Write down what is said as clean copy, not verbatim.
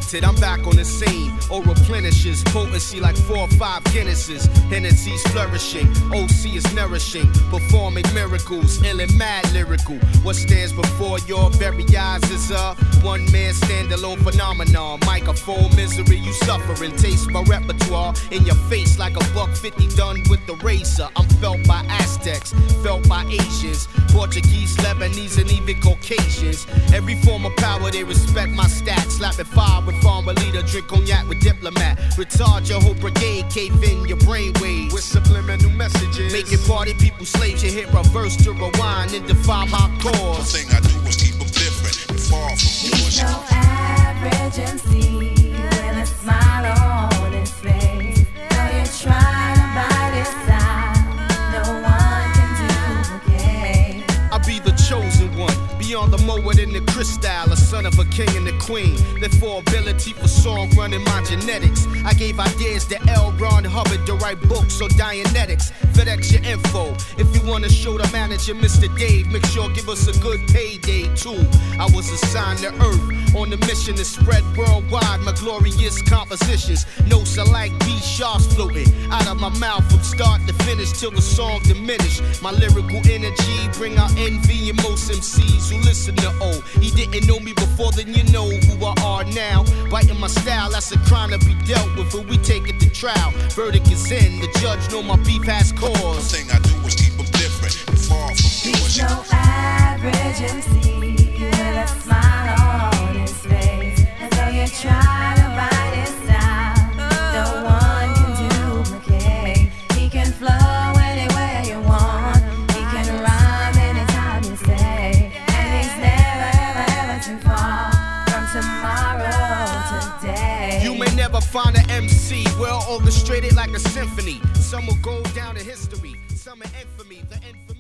limited, I'm back on the scene. Or replenishes, potency like 4 or 5 Guinnesses. Hennessy's flourishing, OC is nourishing. Performing miracles, ill and mad lyrical. What stands before your very eyes is a one-man standalone phenomenon. Microphone misery, you suffering. Taste my repertoire in your face like a $150 done with the razor. I'm felt by Aztecs, felt by Asians, Portuguese, Lebanese, and even Caucasians. Every form of power, they respect my stats. Slapping fire with farmer leader, drink cognac with diplomat. Retard your whole brigade, cave in your brainwaves with subliminal messages. Making party people slaves, you hit reverse to rewind and defy my cause. The thing I do is keep them different and far from He's so average MC with a smile on his face. Though you're trying to bite his style, no one can duplicate. I'll be the chosen one, beyond the mower than the crystal, a son of a king and a queen. Therefore, ability for song running my genetics. I gave ideas to L. Ron Hubbard to write books on Dianetics. FedEx your info. If you wanna show the manager, Mr. Dave, make sure give us a good payday too. I was assigned to Earth on the mission to spread worldwide my glorious compositions. Notes are like B-sharps floating out of my mouth from start to finish till the song diminish. My lyrical energy bring out envy in most MCs who listen to O. He didn't know me before, then you know who I are now. Biting my style, that's a crime to be dealt with, but we take it to trial. Verdict is in, the judge know my beef has cause. The thing I do is keep them different and far from He's no average MC with a smile on his face. And so you try to bite his style, no one can duplicate. He can flow anywhere you want, he can rhyme anytime you say. And he's never ever ever too far from tomorrow today. You may never find an MC well orchestrated like a symphony. Some will go down in history, some in infamy. The infamy